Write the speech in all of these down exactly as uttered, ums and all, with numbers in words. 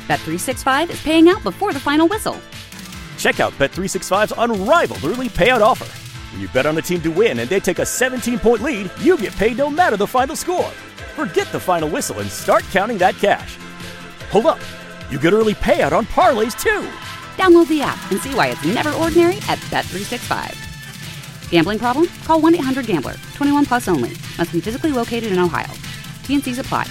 Bet three sixty-five is paying out before the final whistle. Check out Bet three sixty-five's unrivaled early payout offer. When you bet on a team to win and they take a seventeen-point lead, you get paid no matter the final score. Forget the final whistle and start counting that cash. Hold up. You get early payout on parlays, too. Download the app and see why it's never ordinary at Bet three sixty-five. Gambling problem? Call one eight hundred gambler. twenty-one plus only. Must be physically located in Ohio. T and Cs apply.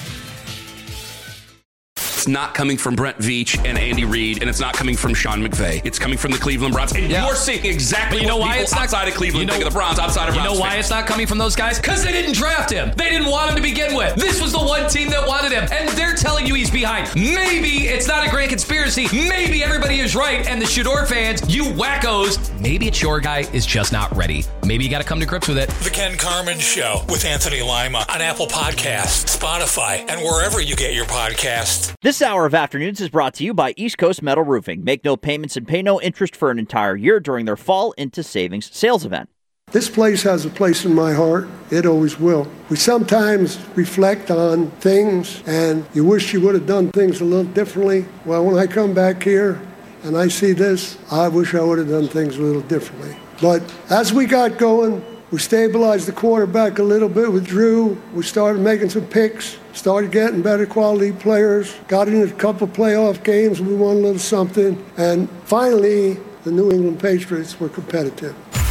It's not coming from Brent Veach and Andy Reid, and it's not coming from Sean McVay. It's coming from the Cleveland Browns. And yeah. you're seeing exactly you know what why people it's not, outside of Cleveland you know, think of the Browns, outside of You Browns know why fans. it's not coming from those guys? Because they didn't draft him. They didn't want him to begin with. This was the one team that wanted him, and they're telling you he's behind. Maybe it's not a grand conspiracy. Maybe everybody is right, and the Shador fans, you wackos, maybe it's your guy is just not ready. Maybe you got to come to grips with it. The Ken Carman Show with Anthony Lima on Apple Podcasts, Spotify, and wherever you get your podcasts. This hour of Afternoons is brought to you by East Coast Metal Roofing. Make no payments and pay no interest for an entire year during their Fall into Savings sales event. This place has a place in my heart. It always will. We sometimes reflect on things, and you wish you would have done things a little differently. Well, when I come back here and I see this, I wish I would have done things a little differently. But as we got going, we stabilized the quarterback a little bit with Drew. We started making some picks, started getting better quality players, got in a couple playoff games, we won a little something, and finally, the New England Patriots were competitive.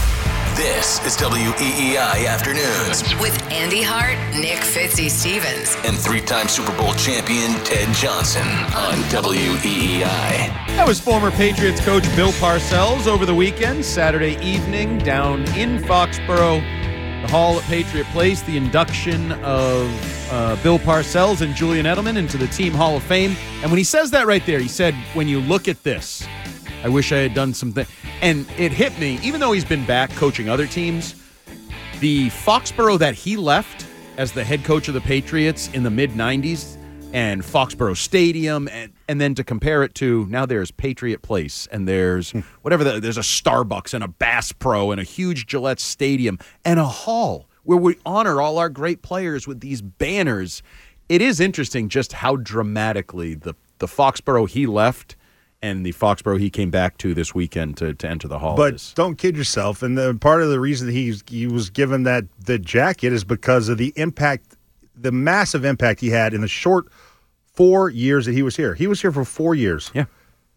This is W E E I Afternoons with Andy Hart, Nick Fitzy Stevens, and three-time Super Bowl champion Ted Johnson on W E E I. That was former Patriots coach Bill Parcells over the weekend, Saturday evening, down in Foxborough, the hall at Patriot Place, the induction of uh, Bill Parcells and Julian Edelman into the Team Hall of Fame. And when he says that right there, he said, when you look at this, I wish I had done something. And it hit me, even though he's been back coaching other teams, the Foxborough that he left as the head coach of the Patriots in the mid nineties and Foxborough Stadium, and, and then to compare it to now there's Patriot Place and there's whatever, the, there's a Starbucks and a Bass Pro and a huge Gillette Stadium and a hall where we honor all our great players with these banners. It is interesting just how dramatically the, the Foxborough he left and the Foxborough he came back to this weekend to, to enter the hall. But is. Don't kid yourself. And the, part of the reason he he was given that the jacket is because of the impact, the massive impact he had in the short four years that he was here. He was here for four years. Yeah.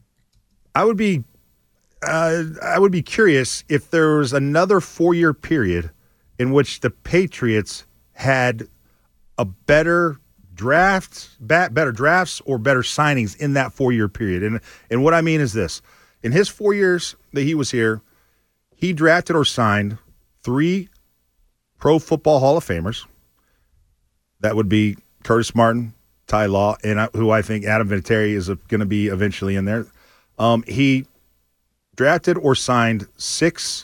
I would be, uh, I would be curious if there was another four-year period in which the Patriots had a better drafts, better drafts or better signings in that four-year period. And and what I mean is this. In his four years that he was here, he drafted or signed three Pro Football Hall of Famers. That would be Curtis Martin, Ty Law, and I, who I think Adam Vinatieri is going to be eventually in there. Um, he drafted or signed six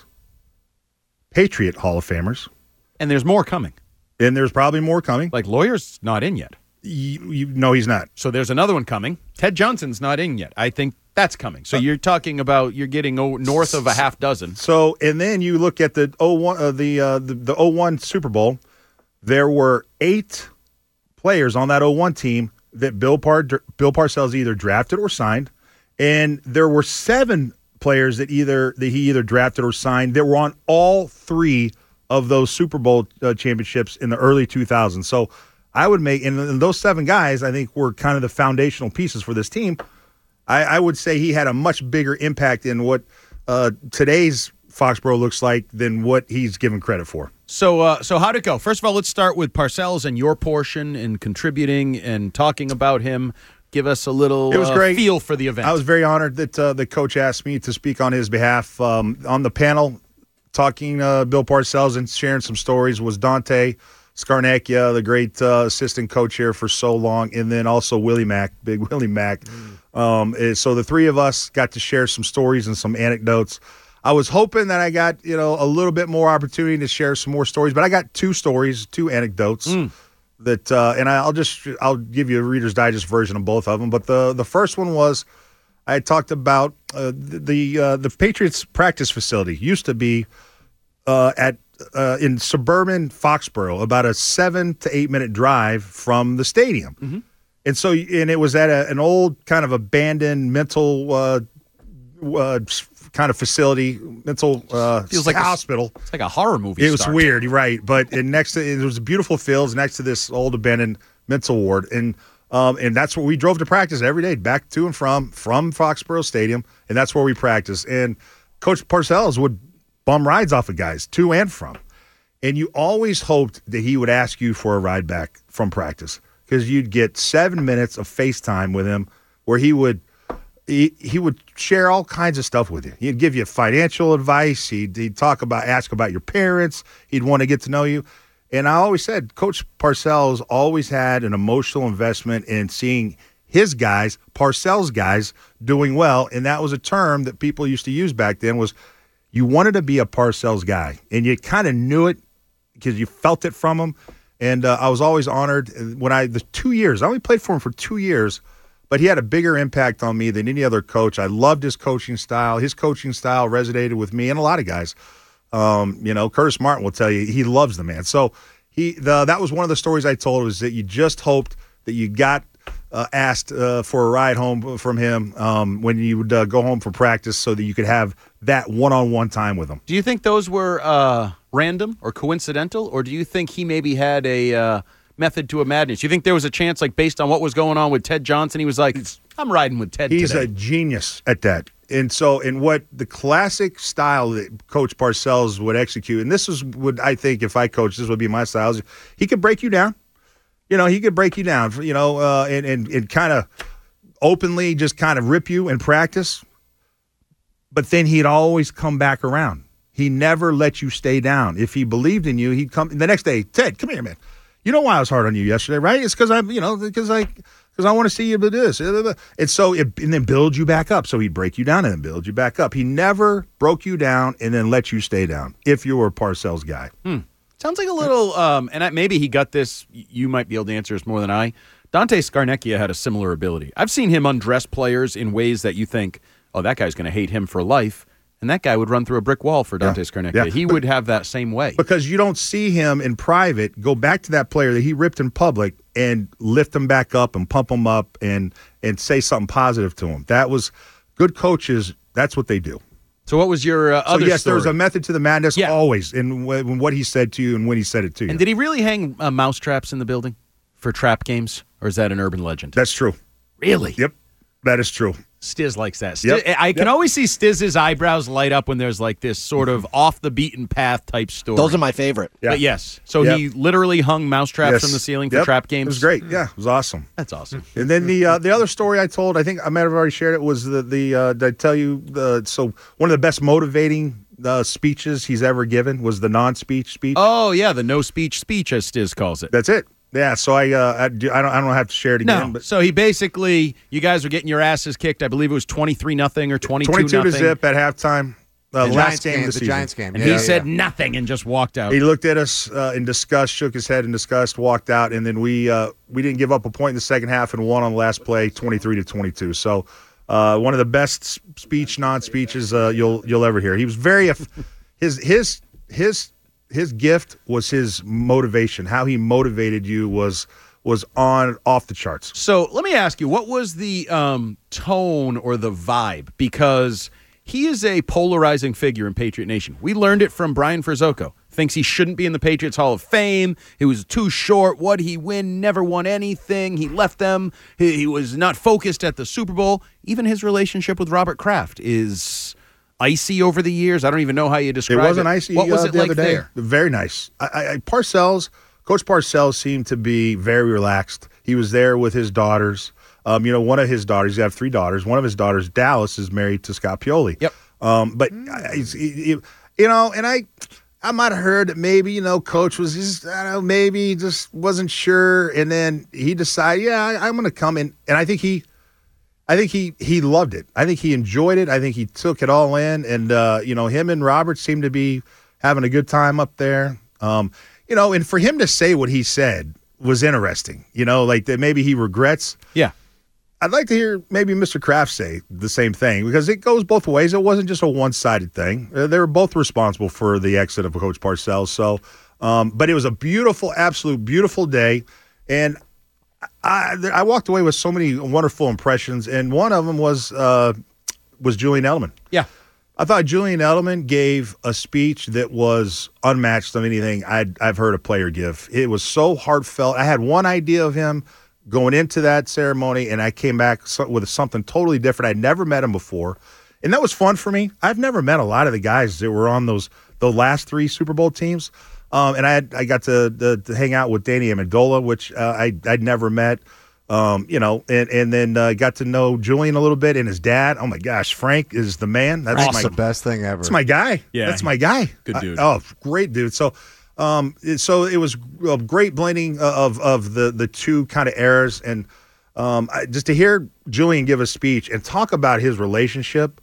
Patriot Hall of Famers. And there's more coming. And there's probably more coming. Like Lawyer's not in yet. You, you, no, he's not. So there's another one coming. Ted Johnson's not in yet. I think that's coming. So uh, you're talking about you're getting o- north of a half dozen. So and then you look at the oh one uh, the uh, the the oh one Super Bowl. There were eight players on that oh one team that Bill Par Bill Parcells either drafted or signed, and there were seven players that either that he either drafted or signed that were on all three of those Super Bowl uh, championships in the early two thousands. So I would make, and, and those seven guys, I think, were kind of the foundational pieces for this team. I, I would say he had a much bigger impact in what uh, today's Foxborough looks like than what he's given credit for. So, uh, so how'd it go? First of all, let's start with Parcells and your portion in contributing and talking about him. Give us a little it was uh, great. feel for the event. I was very honored that uh, the coach asked me to speak on his behalf. Um, on the panel, talking uh, Bill Parcells and sharing some stories was Dante Scarnecchia, the great uh, assistant coach here for so long, and then also Willie Mack, big Willie Mack. Mm. Um, so the three of us got to share some stories and some anecdotes. I was hoping that I got, you know, a little bit more opportunity to share some more stories, but I got two stories, two anecdotes mm. that, uh, and I'll just, I'll give you a Reader's Digest version of both of them. But the the first one was, I had talked about uh, the uh, the Patriots practice facility used to be uh, at uh, in suburban Foxborough, about a seven to eight minute drive from the stadium. Mm-hmm. And so, and it was at a, an old kind of abandoned mental uh, uh, kind of facility, mental uh, Feels like hospital. A, it's like a horror movie. It was start. weird, you're right. But and next to it was beautiful fields next to this old abandoned mental ward, and um, and that's where we drove to practice every day, back to and from from Foxborough Stadium, and that's where we practiced. And Coach Parcells would bum rides off of guys to and from, and you always hoped that he would ask you for a ride back from practice, because you'd get seven minutes of FaceTime with him where he would he, he would share all kinds of stuff with you. He'd give you financial advice. He'd, he'd talk about, ask about your parents. He'd want to get to know you. And I always said, Coach Parcells always had an emotional investment in seeing his guys, Parcells guys, doing well. And that was a term that people used to use back then, was you wanted to be a Parcells guy. And you kind of knew it because you felt it from him. And uh, I was always honored when I, the two years, I only played for him for two years, but he had a bigger impact on me than any other coach. I loved his coaching style. His coaching style resonated with me and a lot of guys. Um, you know, Curtis Martin will tell you he loves the man. So he, the, that was one of the stories I told, was that you just hoped that you got uh, asked uh, for a ride home from him um, when you would uh, go home from practice, so that you could have that one-on-one time with him. Do you think those were uh, random or coincidental, or do you think he maybe had a uh, method to a madness? Do you think there was a chance, like based on what was going on with Ted Johnson, he was like, I'm riding with Ted He's today. a genius at that. And so, in what the classic style that Coach Parcells would execute, and this is what I think if I coach, this would be my style, is he could break you down. You know, he could break you down, you know, uh, and, and, and kind of openly just kind of rip you in practice. But then he'd always come back around. He never let you stay down. If he believed in you, he'd come the next day. Ted, come here, man. You know why I was hard on you yesterday, right? It's because I'm, you know, because I, because I want to see you do this. And so, it, and then build you back up. So he'd break you down and then build you back up. He never broke you down and then let you stay down if you were a Parcells guy. Hmm. Sounds like a little, um, and I, maybe he got this. You might be able to answer this more than I. Dante Scarnecchia had a similar ability. I've seen him undress players in ways that you think, oh, that guy's going to hate him for life. And that guy would run through a brick wall for Dante yeah. Scarnecchia. Yeah. He would have that same way. Because you don't see him in private go back to that player that he ripped in public and lift him back up and pump him up and and say something positive to him. That was good coaches. That's what they do. So what was your uh, other So, yes, story? there's a method to the madness yeah. always in, w- in what he said to you and when he said it to you. And did he really hang uh, mouse traps in the building for trap games, or is that an urban legend? That's true. Really? Yep, that is true. Stiz likes that. Stiz, Yep. I can Yep. always see Stiz's eyebrows light up when there's like this sort of off the beaten path type story. Those are my favorite. Yeah. But yes, so Yep. he literally hung mouse traps Yes. from the ceiling for Yep. trap games. It was great. Yeah, it was awesome. That's awesome. And then the uh, the other story I told, I think I might have already shared it, was the the uh, did I tell you the so one of the best motivating uh, speeches he's ever given was the non-speech speech. Oh yeah, the no speech speech, as Stiz calls it. That's it. Yeah, so I uh, I, do, I don't I don't have to share it again. No, but so he basically, you guys were getting your asses kicked. I believe it was twenty-three nothing or twenty-two twenty-two nothing. to zip at halftime. Uh, The last Giants game game, of the, the season. Giants game. And Yeah, he said yeah. nothing and just walked out. He looked at us uh, in disgust, shook his head in disgust, walked out, and then we uh, we didn't give up a point in the second half and won on the last play, twenty-three to twenty-two. So uh, one of the best speech non-speeches uh, you'll you'll ever hear. He was very his his his his gift was his motivation. How he motivated you was was on off the charts. So let me ask you, what was the um, tone or the vibe? Because he is a polarizing figure in Patriot Nation. We learned it from Brian Frizzoco. Thinks he shouldn't be in the Patriots Hall of Fame. He was too short. What'd he win? Never won anything. He left them. He, he was not focused at the Super Bowl. Even his relationship with Robert Kraft is icy over the years. I don't even know how you describe it. It wasn't icy. What was uh, it the like other day? there? Very nice. I, I, I Parcells, Coach Parcells seemed to be very relaxed. He was there with his daughters. Um, you know, one of his daughters, you have three daughters. One of his daughters, Dallas, is married to Scott Pioli. Yep. Um, but, I, he, he, you know, and I I might have heard that maybe, you know, Coach was just, I don't know, maybe just wasn't sure. And then he decided, yeah, I, I'm going to come in. And I think he, I think he he loved it. I think he enjoyed it. I think he took it all in. And, uh, you know, him and Robert seemed to be having a good time up there. Um, you know, and for him to say what he said was interesting, you know, like that maybe he regrets. Yeah. I'd like to hear maybe Mister Kraft say the same thing, because it goes both ways. It wasn't just a one-sided thing. Uh, they were both responsible for the exit of Coach Parcells. So, um, but it was a beautiful, absolute beautiful day. And I, I walked away with so many wonderful impressions, and one of them was uh, was Julian Edelman. Yeah. I thought Julian Edelman gave a speech that was unmatched of anything I'd, I've heard a player give. It was so heartfelt. I had one idea of him going into that ceremony, and I came back with something totally different. I'd never met him before, and that was fun for me. I've never met a lot of the guys that were on those the last three Super Bowl teams, um, and I had, I got to, to, to hang out with Danny Amendola, which uh, I, I'd never met. Um, you know, and and then uh, got to know Julian a little bit and his dad. Oh my gosh, Frank is the man. That's Frank's my the best thing ever. That's my guy. Yeah, that's my guy. Good dude. I, oh, great dude. So, um, it, so it was a great blending of of the the two kind of eras, and um, I, just to hear Julian give a speech and talk about his relationship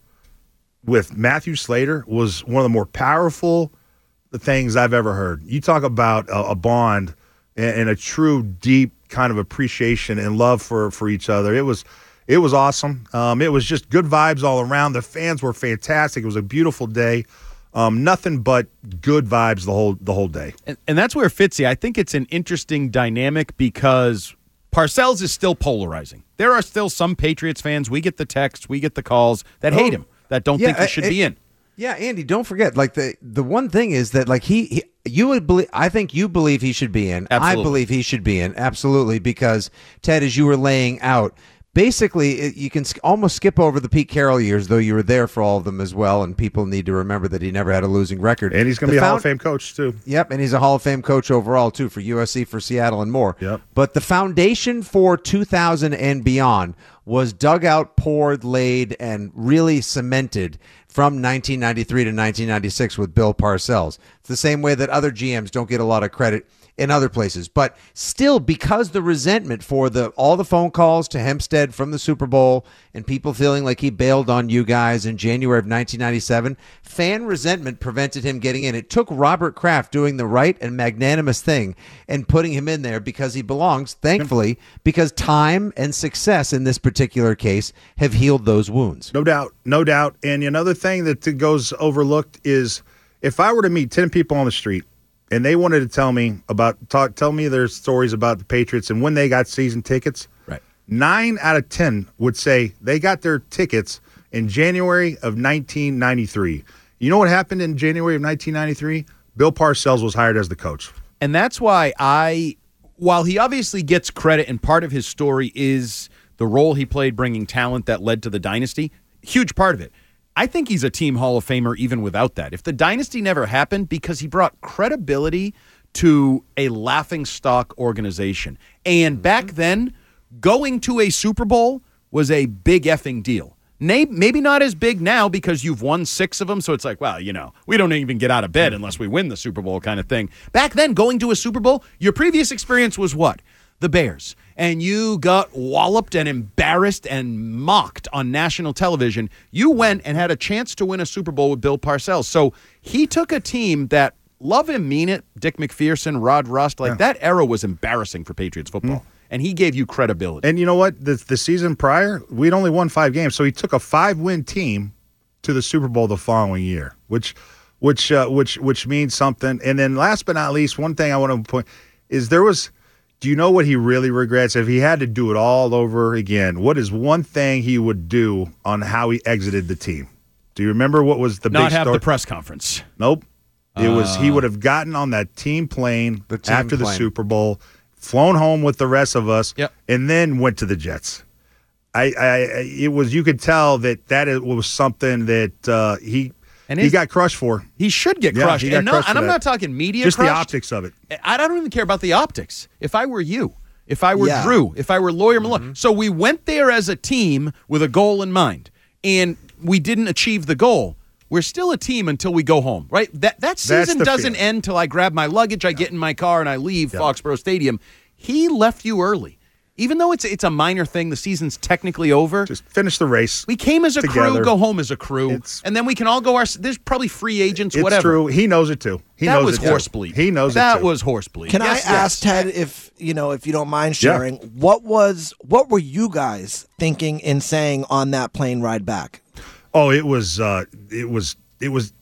with Matthew Slater was one of the more powerful things I've ever heard. You talk about a, a bond and, and a true deep kind of appreciation and love for for each other. It was it was awesome. Um, it was just good vibes all around. The fans were fantastic. It was a beautiful day. Um, nothing but good vibes the whole the whole day. And, and that's where Fitzy, I think it's an interesting dynamic because Parcells is still polarizing. There are still some Patriots fans, we get the texts, we get the calls, that hate him, that don't Yeah, think he should I- be in. Yeah, Andy, don't forget, like the the one thing is that like he, he you would believe I think you believe he should be in. Absolutely. I believe he should be in. Absolutely, because Ted, as you were laying out, basically it, you can sk- almost skip over the Pete Carroll years, though you were there for all of them as well, and people need to remember that he never had a losing record. And he's going to The be a Hall found- of Fame coach too. Yep, and he's a Hall of Fame coach overall too for U S C, for Seattle, and more. Yep. But the foundation for two thousand and beyond was dug out, poured, laid, and really cemented from nineteen ninety-three to nineteen ninety-six with Bill Parcells. It's the same way that other G Ms don't get a lot of credit in other places. But still, because the resentment for the all the phone calls to Hempstead from the Super Bowl and people feeling like he bailed on you guys in January of nineteen ninety-seven, fan resentment prevented him getting in. It took Robert Kraft doing the right and magnanimous thing and putting him in there because he belongs, thankfully, because time and success in this particular case have healed those wounds. No doubt, no doubt. And another thing that goes overlooked is if I were to meet ten people on the street and they wanted to tell me about talk, tell me their stories about the Patriots and when they got season tickets, right? Nine out of ten would say they got their tickets in January of nineteen ninety-three. You know what happened in January of nineteen ninety-three? Bill Parcells was hired as the coach. And that's why I, while he obviously gets credit and part of his story is the role he played bringing talent that led to the dynasty, huge part of it. I think he's a team Hall of Famer even without that. If the dynasty never happened, because he brought credibility to a laughingstock organization. And back then, going to a Super Bowl was a big effing deal. Maybe not as big now because you've won six of them, so it's like, well, you know, we don't even get out of bed unless we win the Super Bowl kind of thing. Back then, going to a Super Bowl, your previous experience was what? The Bears. And you got walloped and embarrassed and mocked on national television. You went and had a chance to win a Super Bowl with Bill Parcells. So he took a team that, love him, mean it, Dick McPherson, Rod Rust, like yeah. that era was embarrassing for Patriots football. Mm. And he gave you credibility. And you know what? The, the season prior, we'd only won five games. So he took a five-win team to the Super Bowl the following year, which which uh, which which means something. And then last but not least, one thing I want to point is there was – do you know what he really regrets? If he had to do it all over again, what is one thing he would do on how he exited the team? Do you remember what was the Not big have story? the press conference. Nope. It Uh, was he would have gotten on that team plane The team after the plane. Super Bowl, flown home with the rest of us, Yep. and then went to the Jets. I, I, it was you could tell that that it was something that uh, he And he his- got crushed for. He should get Yeah, crushed. he got and, not, crushed and for I'm that. not talking media Just the crushed. optics of it. I don't even care about the optics. If I were you, if I were Yeah. Drew, if I were Lawyer Malone. So we went there as a team with a goal in mind, and we didn't achieve the goal. We're still a team until we go home, right? That that season the doesn't feeling. end till I grab my luggage, I get in my car, and I leave Foxborough Stadium. He left you early. Even though it's it's a minor thing, the season's technically over. Just finish the race. We came as a together. crew, go home as a crew, It's- and then we can all go our. There's probably free agents, It's whatever. true. He knows it too. He that knows was it too. horsebleed. He knows that it too. was horsebleed. Can Yes, I yes. ask Ted if you know if you don't mind Yeah. sharing what was what were you guys thinking and saying on that plane ride back? Oh, it was uh, it was it was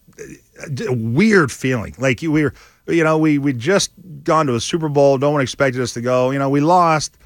a weird feeling. Like you, we were, you know, we we just gone to a Super Bowl. No one expected us to go. You know, we lost,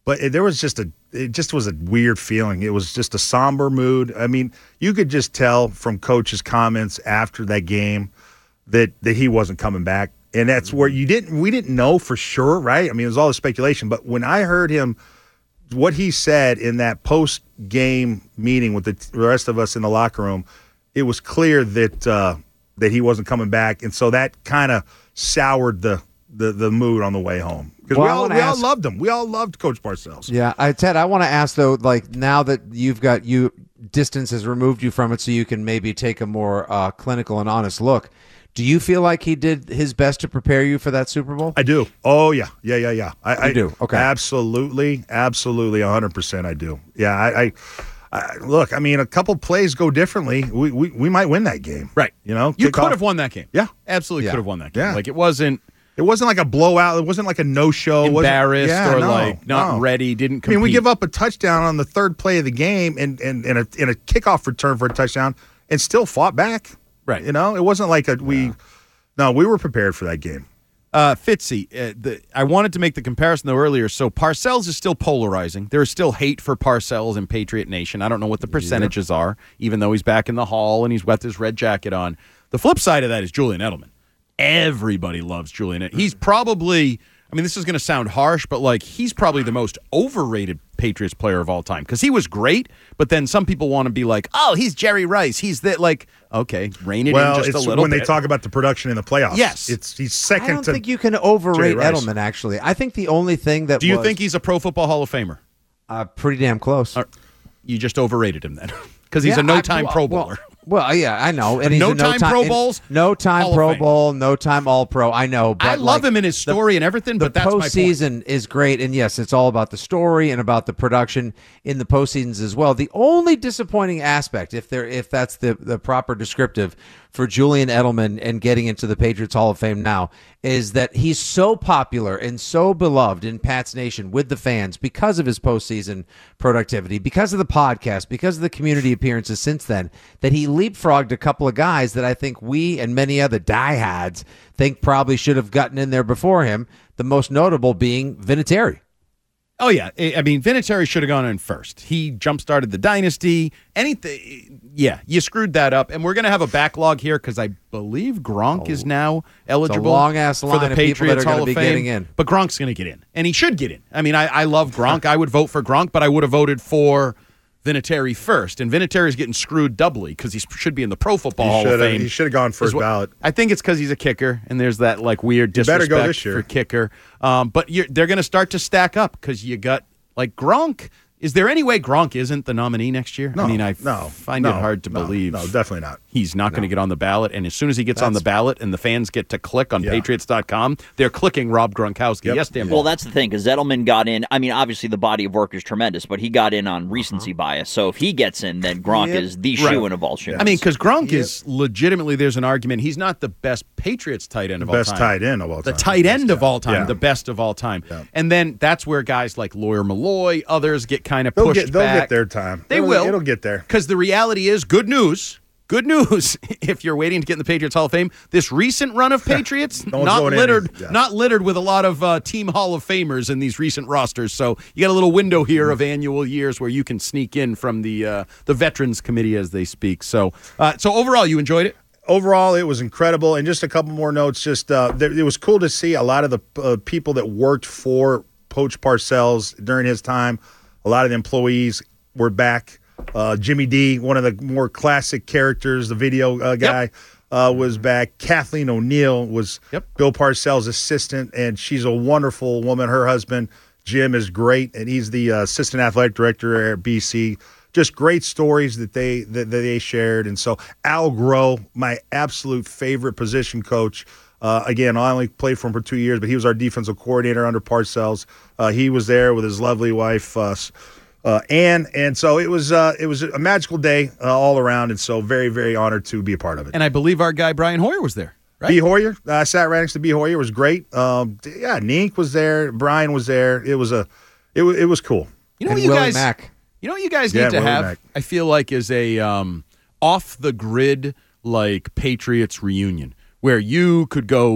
but it, there was just a it just was a weird feeling. It was just a somber mood. I mean, you could just tell from Coach's comments after that game that that he wasn't coming back, and that's where you didn't we didn't know for sure, right? I mean, it was all the speculation. But when I heard him, what he said in that post game meeting with the rest of us in the locker room, it was clear that uh, that he wasn't coming back, and so that kind of soured the, the the mood on the way home. Because Well, I we all wanna we ask- all loved him. We all loved Coach Parcells. Yeah, I, Ted, I want to ask though, like now that you've got you distance has removed you from it, so you can maybe take a more uh, clinical and honest look. Do you feel like he did his best to prepare you for that Super Bowl? I do. Oh yeah, yeah, yeah, yeah. I, You I do? Okay. Absolutely, absolutely, a hundred percent. I do. Yeah. I, I, I look. I mean, a couple plays go differently. We we, we might win that game. Right. You know, You kick could off- have won that game. Yeah. Absolutely Yeah. could have won that game. Yeah. Like it wasn't It wasn't like a blowout. It wasn't like a no-show. It wasn't- embarrassed yeah, or no, like not no. ready, didn't I compete. mean, we give up a touchdown on the third play of the game and and, and, a, and a kickoff return for a touchdown and still fought back. Right. You know, it wasn't like a we. No, we were prepared for that game. Uh, Fitzy, uh, the, I wanted to make the comparison though earlier. So Parcells is still polarizing. There is still hate for Parcells in Patriot Nation. I don't know what the percentages are, even though he's back in the hall and he's got his red jacket on. The flip side of that is Julian Edelman. Everybody loves Julian. He's probably, I mean, this is going to sound harsh, but like he's probably the most overrated Patriots player of all time because he was great, but then some people want to be like, oh, he's Jerry Rice. He's that, like, okay, rein it well, in just it's a little when bit. they talk about the production in the playoffs. Yes. it's he's second. I don't to think you can overrate Jerry Rice. Edelman. Actually, I think the only thing that Do you was, think he's a Pro Football Hall of Famer? uh, pretty damn close? Or you just overrated him then because he's Yeah, a no-time I- Pro well, Bowler. Well, yeah, I know. And he's No a time no-time- Pro and Bowls, no time Hall of Pro Fame. Bowl, no time All Pro. I know, but I love like, him in his story and everything, the but that's my point. postseason is great, and yes, it's all about the story and about the production in the postseasons as well. The only disappointing aspect, if there, if that's the the proper descriptive for Julian Edelman and getting into the Patriots Hall of Fame now, is that he's so popular and so beloved in Pats Nation with the fans because of his postseason productivity, because of the podcast, because of the community appearances since then, that he leapfrogged a couple of guys that I think we and many other diehards think probably should have gotten in there before him, the most notable being Vinatieri. Oh, yeah. I I mean, Vinatieri should have gone in first. He jump-started the dynasty. Anything. Yeah, you screwed that up. And we're going to have a backlog here because I believe Gronk is now eligible long-ass for line the of people that Patriots are gonna Hall of be Fame. getting in. But Gronk's going to get in. And he should get in. I mean, I, I love Gronk. I would vote for Gronk, but I would have voted for Vinatieri first. And Vinatieri's getting screwed doubly because he should be in the Pro Football He Hall of should've- Fame. he should have gone first Is what- ballot. I think it's because he's a kicker, and there's that like weird You better disrespect go this year. for kicker. Um, but you're, they're going to start to stack up because you got like Gronk. Is there any way Gronk isn't the nominee next year? No, I mean, I no, find no, it hard to no, believe. no, definitely not. He's not going to get on the ballot. And as soon as he gets on the That's- ballot and the fans get to click on Yeah. Patriots dot com, they're clicking Rob Gronkowski. Yep. Yes, Dan. Well, that's the thing, because Edelman got in. I mean, obviously the body of work is tremendous, but he got in on recency bias. So if he gets in, then Gronk Yep. is the Right. shoe-in of all shoe. I mean, because Gronk is legitimately, there's an argument, he's not the best Patriots tight end of all Best time. tight end of all The time. tight end of all time, Yeah. the best of all time. And then that's where guys like Lawyer Malloy, others get kind of They'll pushed get, they'll back. get their time. They It'll- will. It'll get there. Because the reality is, good news. Good news. If you're waiting to get in the Patriots Hall of Fame, this recent run of Patriots No one's not going in. littered, Yeah. not littered with a lot of uh, team Hall of Famers in these recent rosters. So you got a little window here of annual years where you can sneak in from the uh, the Veterans Committee as they speak. So, uh, so overall, you enjoyed it. Overall, it was incredible. And just a couple more notes. Just uh, there, it was cool to see a lot of the uh, people that worked for Coach Parcells during his time. A lot of the employees were back. Uh, Jimmy D, one of the more classic characters, the video uh, guy, Yep. uh, was back. Kathleen O'Neill was Yep. Bill Parcells' assistant, and she's a wonderful woman. Her husband, Jim, is great, and he's the uh, assistant athletic director at B C. Just great stories that they that, that they shared. And so Al Groh, my absolute favorite position coach. Uh, again, I only played for him for two years, but he was our defensive coordinator under Parcells. Uh, he was there with his lovely wife, uh, uh, Ann, and so it was uh, it was a magical day uh, all around. And so very, very honored to be a part of it. And I believe our guy Brian Hoyer was there, right? B. Hoyer, I uh, sat right next to B. Hoyer. It was great. Um, yeah, Nink was there. Brian was there. It was a, it was it was cool. You know what And you Willie guys Mack. You know what you guys Yeah, need to Willie have? Mack. I feel like is a um, off the grid like Patriots reunion where you could go with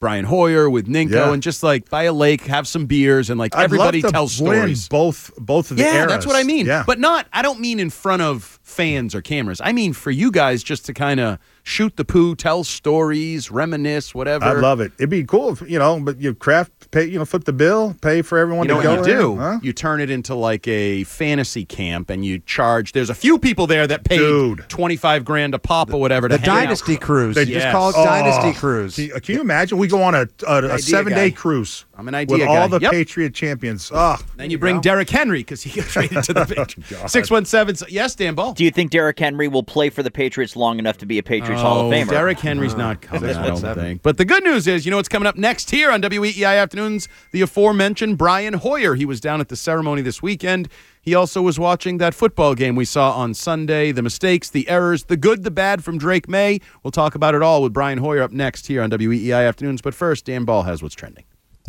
Brian Hoyer, with Ninko, Yeah. and just like by a lake, have some beers, and like I'd everybody love to tells win stories. Both, both of the yeah, eras. that's what I mean. Yeah. But not, I don't mean in front of fans or cameras. I mean for you guys just to kind of shoot the poo, tell stories, reminisce, whatever. I'd love it. It'd be cool, if, you know. But you craft, pay, you know, flip the bill, pay for everyone You know to what go. you do? in, huh? You turn it into like a fantasy camp, and you charge. There's a few people there that paid Dude. twenty-five grand a pop or whatever. The to hang out. Dynasty Cruise. They You Yes. just call it Oh, Dynasty Cruise. Can you, can you imagine? We go on a, a, a seven-day guy. cruise. I'm an idea with guy. all the Yep. Patriot champions. Oh, Then you bring Derrick Henry because he got traded to the Patriots. Six one seven. Yes, Dan Ball. Do you think Derrick Henry will play for the Patriots long enough to be a Patriots Hall of Famer? Derrick Henry's not coming, I don't think. But the good news is, you know what's coming up next here on W E E I Afternoons? The aforementioned Brian Hoyer. He was down at the ceremony this weekend. He also was watching that football game we saw on Sunday. The mistakes, the errors, the good, the bad from Drake May. We'll talk about it all with Brian Hoyer up next here on W E E I Afternoons. But first, Dan Ball has what's trending.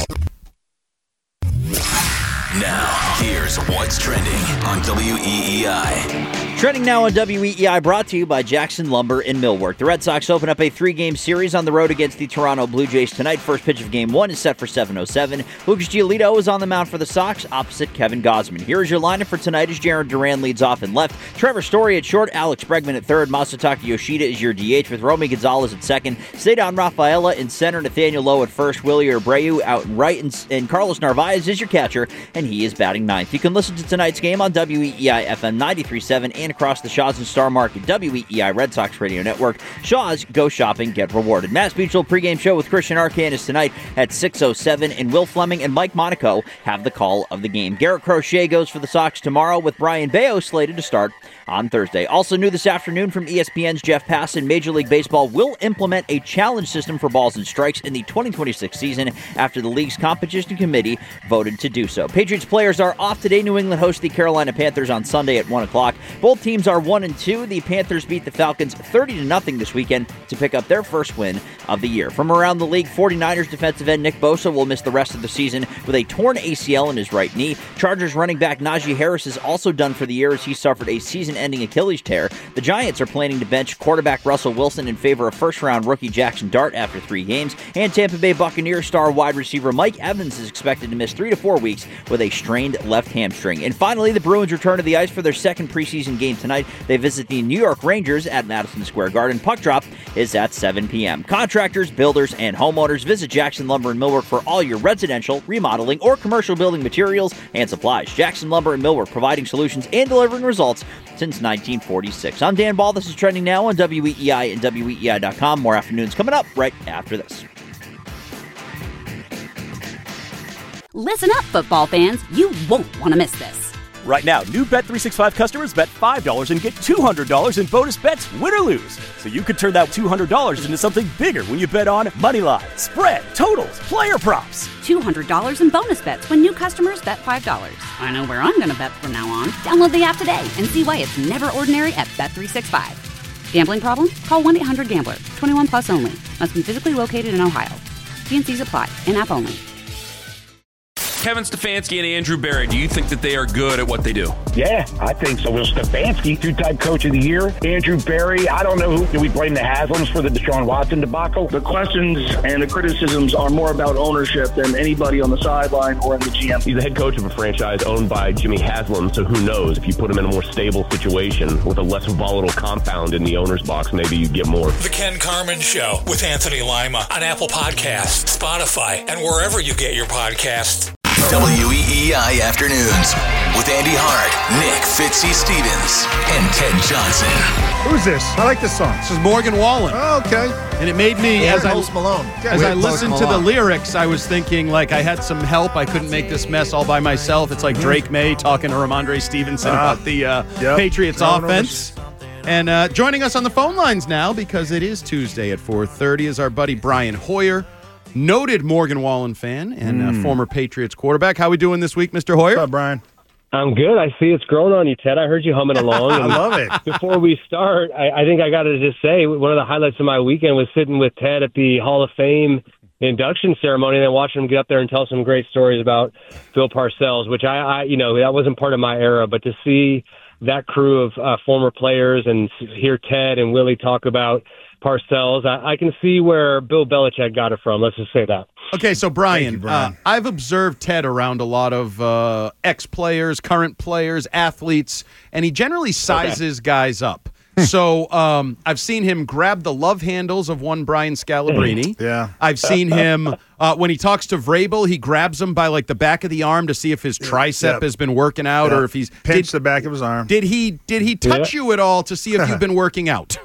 Now, here's what's trending on W E E I. Trending now on W E E I, brought to you by Jackson Lumber in Millwork. The Red Sox open up a three-game series on the road against the Toronto Blue Jays tonight. First pitch of game one is set for seven oh seven. Lucas Giolito is on the mound for the Sox, opposite Kevin Gausman. Here is your lineup for tonight as Jared Duran leads off in left. Trevor Story at short, Alex Bregman at third. Masataka Yoshida is your D H with Romy Gonzalez at second. Cedar Rafaela in center, Nathaniel Lowe at first. Willie Abreu out in right, and, and Carlos Narvaez is your catcher, and he is batting ninth. You can listen to tonight's game on W E E I F M ninety-three point seven and across the Shaw's and Star Market W E E I Red Sox Radio Network. Shaw's, go shopping, get rewarded. Mass Mutual pregame show with Christian Arcan is tonight at six oh seven, and Will Fleming and Mike Monaco have the call of the game. Garrett Crochet goes for the Sox tomorrow with Brian Bayo slated to start on Thursday. Also new this afternoon from E S P N's Jeff Passan, Major League Baseball will implement a challenge system for balls and strikes in the twenty twenty-six season after the league's competition committee voted to do so. Patriots players are off today. New England hosts the Carolina Panthers on Sunday at one o'clock. Both teams are one and two. The Panthers beat the Falcons thirty to nothing this weekend to pick up their first win of the year. From around the league, 49ers defensive end Nick Bosa will miss the rest of the season with a torn A C L in his right knee. Chargers running back Najee Harris is also done for the year as he suffered a season-ending Achilles tear. The Giants are planning to bench quarterback Russell Wilson in favor of first-round rookie Jackson Dart after three games. And Tampa Bay Buccaneers star wide receiver Mike Evans is expected to miss three to four weeks with a strained left hamstring. And finally, the Bruins return to the ice for their second preseason game tonight. They visit the New York Rangers at Madison Square Garden. Puck drop is at seven p.m. Contractors, builders, and homeowners, visit Jackson Lumber in Millwork for all your residential, remodeling, or commercial building materials and supplies. Jackson Lumber in Millwork, providing solutions and delivering results since nineteen forty-six. I'm Dan Ball. This is Trending Now on W E E I and W E E I dot com. More afternoons coming up right after this. Listen up, football fans. You won't want to miss this. Right now, new Bet three sixty-five customers bet five dollars and get two hundred dollars in bonus bets, win or lose. So you could turn that two hundred dollars into something bigger when you bet on money line, spread, totals, player props. two hundred dollars in bonus bets when new customers bet five dollars. I know where I'm going to bet from now on. Download the app today and see why it's never ordinary at Bet three sixty-five. Gambling problem? Call one eight hundred gambler. twenty-one plus only. Must be physically located in Ohio. T and C's apply. In-app only. Kevin Stefanski and Andrew Berry, do you think that they are good at what they do? Yeah, I think so. Will Stefanski, two-time coach of the year. Andrew Berry, I don't know who. Do we blame the Haslams for the Deshaun Watson debacle? The questions and the criticisms are more about ownership than anybody on the sideline or in the G M. He's the head coach of a franchise owned by Jimmy Haslam, so who knows? If you put him in a more stable situation with a less volatile compound in the owner's box, maybe you get more. The Ken Carman Show with Anthony Lima on Apple Podcasts, Spotify, and wherever you get your podcasts. W E E I Afternoons with Andy Hart, Nick Fitzy Stevens, and Ted Johnson. Who's this? I like this song. This is Morgan Wallen. Oh, okay. And it made me, And as I, Post Malone. as With I Post listened to the Malone. lyrics, I was thinking, like, I had some help. I couldn't make this mess all by myself. It's like Drake May talking to Ramondre Stevenson Ah. about the uh, Yep. Patriots Turnovers. offense. And uh, joining us on the phone lines now, because it is Tuesday at four thirty, is our buddy Brian Hoyer, noted Morgan Wallen fan and Mm. uh, former Patriots quarterback. How we doing this week, Mister Hoyer? What's up, Brian? I'm good. I see it's growing on you, Ted. I heard you humming along. I love it. Before we start, I, I think I got to just say one of the highlights of my weekend was sitting with Ted at the Hall of Fame induction ceremony and then watching him get up there and tell some great stories about Bill Parcells, which I, I you know, that wasn't part of my era, but to see that crew of uh, former players and hear Ted and Willie talk about Parcells, I, I can see where Bill Belichick got it from. Let's just say that. Okay, so Brian, you, Brian. Uh, I've observed Ted around a lot of uh, ex-players, current players, athletes, and he generally sizes okay. guys up. So um, I've seen him grab the love handles of one Brian Scalabrine. Yeah. I've seen him, uh, when he talks to Vrabel, he grabs him by like the back of the arm to see if his tricep Yep. has been working out Yep. or if he's... Pinch did, the back of his arm. Did he, did he touch Yeah. you at all to see if you've been working out?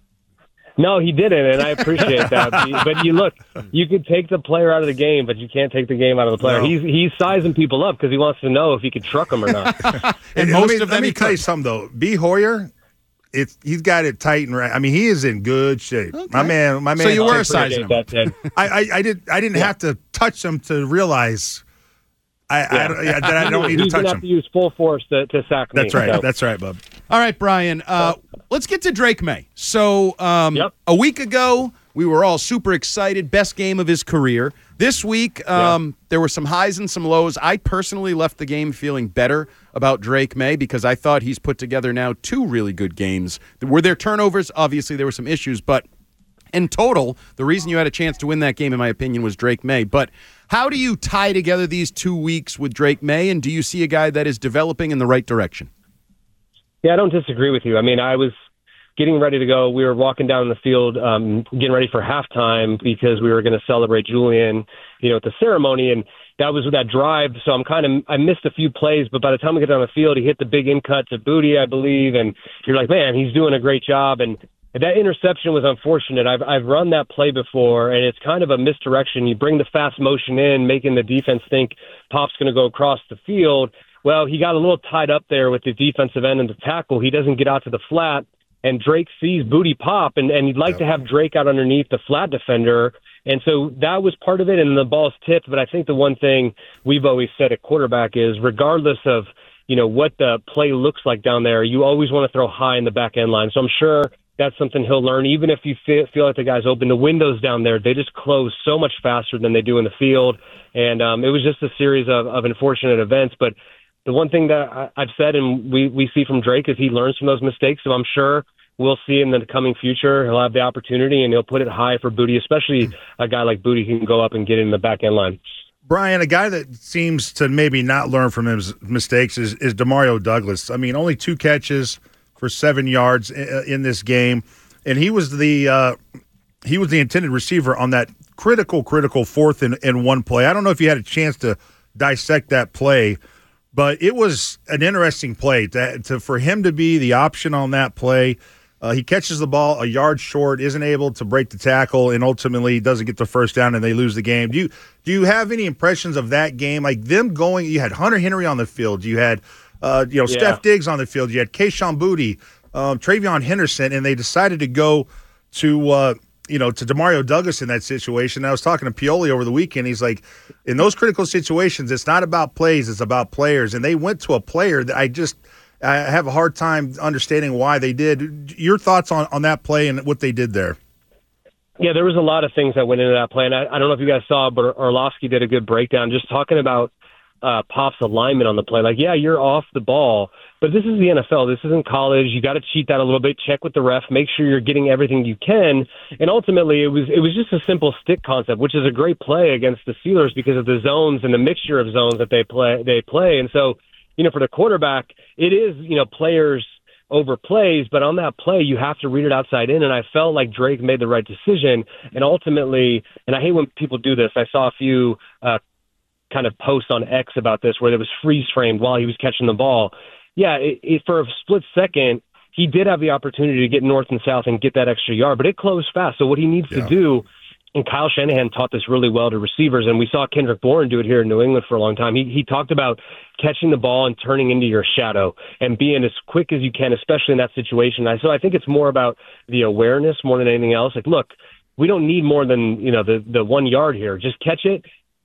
No, he didn't, and I appreciate that. But you look, you could take the player out of the game, but you can't take the game out of the player. No. He's he's sizing people up because he wants to know if he could truck them or not. And And most let me, of them let me he tell you could. something though. B. Hoyer, it's he's got it tight and right. I mean, he is in good shape. My man, my man. So you were takes- sizing him. That, Ted. I, I, I did. I didn't Yeah. have to touch him to realize I, I, Yeah. don't- yeah, that I don't need to He's touch gonna have him. to use full force to, to sack me. That's right. so. That's right, bub. All right, Brian, uh, let's get to Drake May. So um, Yep. a week ago, we were all super excited. Best game of his career. This week, um, there were some highs and some lows. I personally left the game feeling better about Drake May because I thought he's put together now two really good games. Were there turnovers? Obviously, there were some issues, but in total, the reason you had a chance to win that game, in my opinion, was Drake May. But how do you tie together these two weeks with Drake May, and do you see a guy that is developing in the right direction? Yeah, I don't disagree with you. I mean, I was getting ready to go. We were walking down the field, um, getting ready for halftime because we were going to celebrate Julian, you know, at the ceremony. And that was that drive. So I'm kind of, I missed a few plays, but by the time we get down the field, he hit the big in cut to Booty, I believe. And you're like, man, he's doing a great job. And that interception was unfortunate. I've, I've run that play before, and it's kind of a misdirection. You bring the fast motion in, making the defense think Pop's going to go across the field. Well, he got a little tied up there with the defensive end and the tackle. He doesn't get out to the flat. And Drake sees Booty pop, and, and he'd like to have Drake out underneath the flat defender. And so that was part of it, and the ball's tipped. But I think the one thing we've always said at quarterback is regardless of, you know, what the play looks like down there, you always want to throw high in the back end line. So I'm sure that's something he'll learn. Even if you feel, feel like the guy's open, the windows down there, they just close so much faster than they do in the field. And um, it was just a series of, of unfortunate events. But the one thing that I, I've said and we, we see from Drake is he learns from those mistakes. So I'm sure we'll see in the coming future he'll have the opportunity and he'll put it high for Booty, especially a guy like Booty who can go up and get in the back end line. Brian, a guy that seems to maybe not learn from his mistakes is, is Demario Douglas. I mean, only two catches for seven yards in, in this game, and he was the uh, he was the intended receiver on that critical, critical fourth and, and one play. I don't know if you had a chance to dissect that play, but it was an interesting play to, to for him to be the option on that play. Uh, he catches the ball a yard short, isn't able to break the tackle, and ultimately doesn't get the first down, and they lose the game. Do you do you have any impressions of that game? Like them going, you had Hunter Henry on the field, you had uh, you know Yeah. Steph Diggs on the field, you had Keyshawn Booty, um, Travion Henderson, and they decided to go to uh, you know to Demario Douglas in that situation. I was talking to Pioli over the weekend. He's like, in those critical situations, it's not about plays, it's about players, and they went to a player that I just. I have a hard time understanding why they did. Your thoughts on, on that play and what they did there? Yeah, there was a lot of things that went into that play, and I, I don't know if you guys saw, but Orlovsky did a good breakdown just talking about uh, Pop's alignment on the play. Like, yeah, you're off the ball, but this is the N F L. This isn't college. You got to cheat that a little bit. Check with the ref. Make sure you're getting everything you can. And ultimately, it was it was just a simple stick concept, which is a great play against the Steelers because of the zones and the mixture of zones that they play. They play, and so. You know, for the quarterback, it is, you know, players over plays, but on that play, you have to read it outside in. And I felt like Drake made the right decision. And ultimately, and I hate when people do this, I saw a few uh, kind of posts on X about this where there was freeze framed while he was catching the ball. Yeah, it, it, for a split second, he did have the opportunity to get north and south and get that extra yard, but it closed fast. So what he needs Yeah. to do, and Kyle Shanahan taught this really well to receivers, and we saw Kendrick Bourne do it here in New England for a long time. He he talked about catching the ball and turning into your shadow and being as quick as you can, especially in that situation. I, so I think it's more about the awareness more than anything else. Like, look, we don't need more than, you know, the, the one yard here. Just catch it,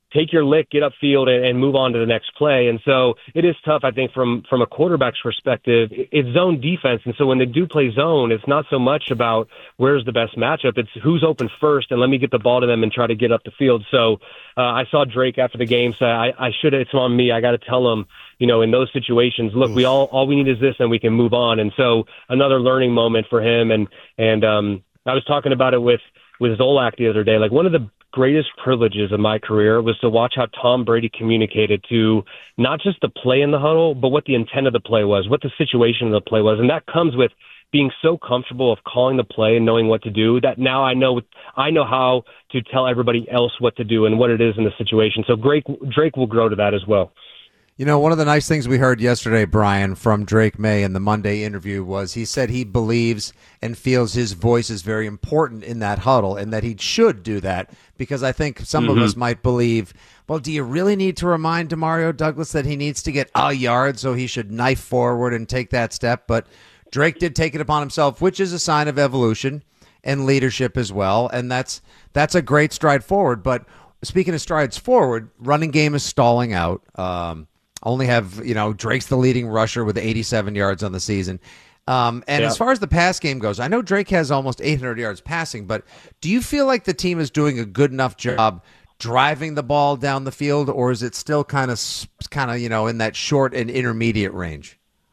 take your lick, get upfield, and, and move on to the next play. And so it is tough, I think, from from a quarterback's perspective. It's zone defense, and so when they do play zone, it's not so much about where's the best matchup. It's who's open first, and let me get the ball to them and try to get up the field. So uh, I saw Drake after the game say, I, I should have, it's on me. I got to tell him, you know, in those situations, look, we all all we need is this, and we can move on. And so another learning moment for him. And and um, I was talking about it with with Zolak the other day. Like, one of the greatest privileges of my career was to watch how Tom Brady communicated to not just the play in the huddle, but what the intent of the play was, what the situation of the play was. And that comes with being so comfortable of calling the play and knowing what to do that now I know I know how to tell everybody else what to do and what it is in the situation. So Drake, Drake will grow to that as well. You know, one of the nice things we heard yesterday, Brian, from Drake May in the Monday interview was he said he believes and feels his voice is very important in that huddle and that he should do that, because I think some mm-hmm. of us might believe, well, do you really need to remind Demario Douglas that he needs to get a yard, so he should knife forward and take that step? But Drake did take it upon himself, which is a sign of evolution and leadership as well, and that's that's a great stride forward. But speaking of strides forward, running game is stalling out. Um Only have, you know, Drake's the leading rusher with eighty-seven yards on the season. Um, and yeah. as far as the pass game goes, I know Drake has almost eight hundred yards passing, but do you feel like the team is doing a good enough job driving the ball down the field, or is it still kind of, kind of, you know, in that short and intermediate range?